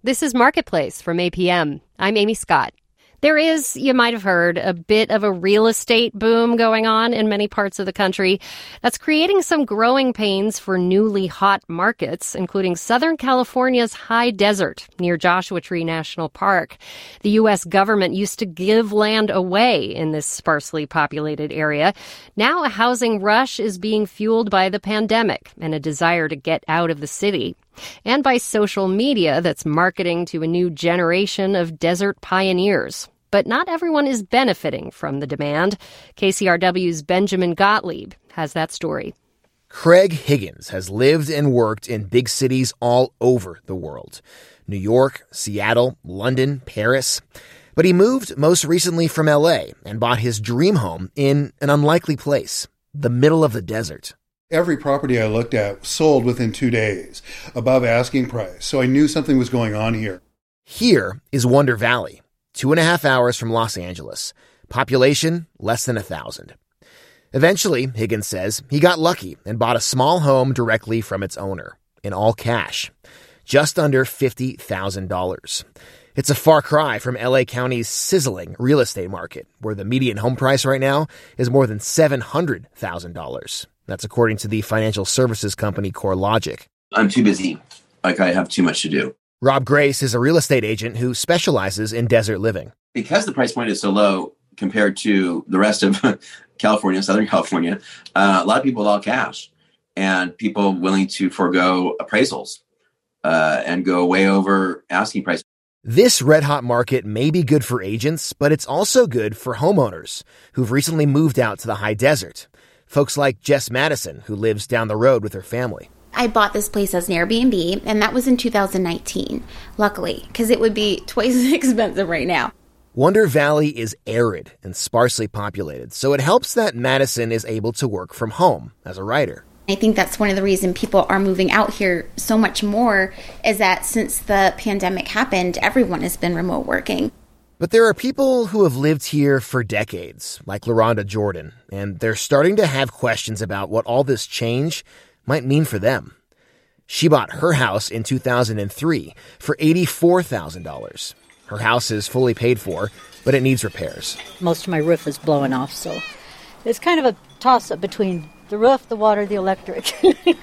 This is Marketplace from APM. I'm Amy Scott. There is, you might have heard, a bit of a real estate boom going on in many parts of the country that's creating some growing pains for newly hot markets, including Southern California's high desert near Joshua Tree National Park. The U.S. government used to give land away in this sparsely populated area. Now a housing rush is being fueled by the pandemic and a desire to get out of the city, and by social media that's marketing to a new generation of desert pioneers. But not everyone is benefiting from the demand. KCRW's Benjamin Gottlieb has that story. Craig Higgins has lived and worked in big cities all over the world. New York, Seattle, London, Paris. But he moved most recently from LA and bought his dream home in an unlikely place, the middle of the desert. Every property I looked at sold within 2 days, above asking price, so I knew something was going on here. Here is Wonder Valley, 2.5 hours from Los Angeles. Population, less than 1,000. Eventually, Higgins says, he got lucky and bought a small home directly from its owner, in all cash, just under $50,000. It's a far cry from LA County's sizzling real estate market, where the median home price right now is more than $700,000. That's according to the financial services company CoreLogic. I'm too busy. I have too much to do. Rob Grace is a real estate agent who specializes in desert living. Because the price point is so low compared to the rest of California, Southern California, a lot of people all cash, and people willing to forego appraisals and go way over asking price. This red-hot market may be good for agents, but it's also good for homeowners who've recently moved out to the high desert. Folks like Jess Madison, who lives down the road with her family. I bought this place as an Airbnb, and that was in 2019, luckily, because it would be twice as expensive right now. Wonder Valley is arid and sparsely populated, so it helps that Madison is able to work from home as a writer. I think that's one of the reasons people are moving out here so much more, is that since the pandemic happened, everyone has been remote working. But there are people who have lived here for decades, like LaRonda Jordan, and they're starting to have questions about what all this change might mean for them. She bought her house in 2003 for $84,000. Her house is fully paid for, but it needs repairs. Most of my roof is blowing off, so it's kind of a toss-up between the roof, the water, the electric.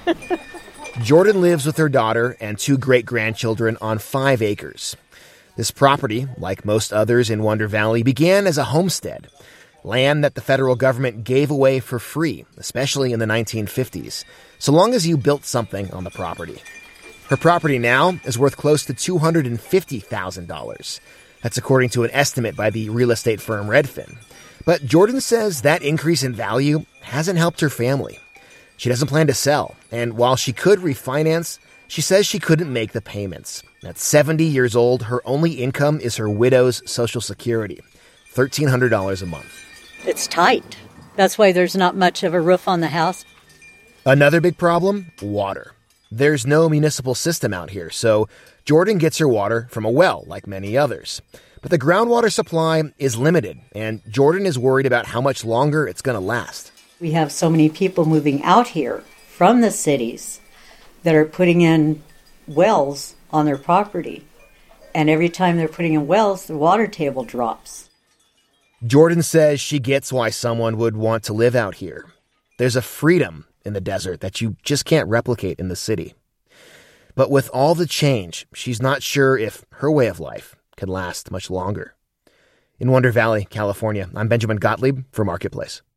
Jordan lives with her daughter and 2 great-grandchildren on 5 acres. This property, like most others in Wonder Valley, began as a homestead, land that the federal government gave away for free, especially in the 1950s, so long as you built something on the property. Her property now is worth close to $250,000. That's according to an estimate by the real estate firm Redfin. But Jordan says that increase in value hasn't helped her family. She doesn't plan to sell, and while she could refinance, she says she couldn't make the payments. At 70 years old, her only income is her widow's Social Security, $1,300 a month. It's tight. That's why there's not much of a roof on the house. Another big problem, water. There's no municipal system out here, so Jordan gets her water from a well, like many others. But the groundwater supply is limited, and Jordan is worried about how much longer it's going to last. We have so many people moving out here from the cities that are putting in wells on their property. And every time they're putting in wells, the water table drops. Jordan says she gets why someone would want to live out here. There's a freedom in the desert that you just can't replicate in the city. But with all the change, she's not sure if her way of life can last much longer. In Wonder Valley, California, I'm Benjamin Gottlieb for Marketplace.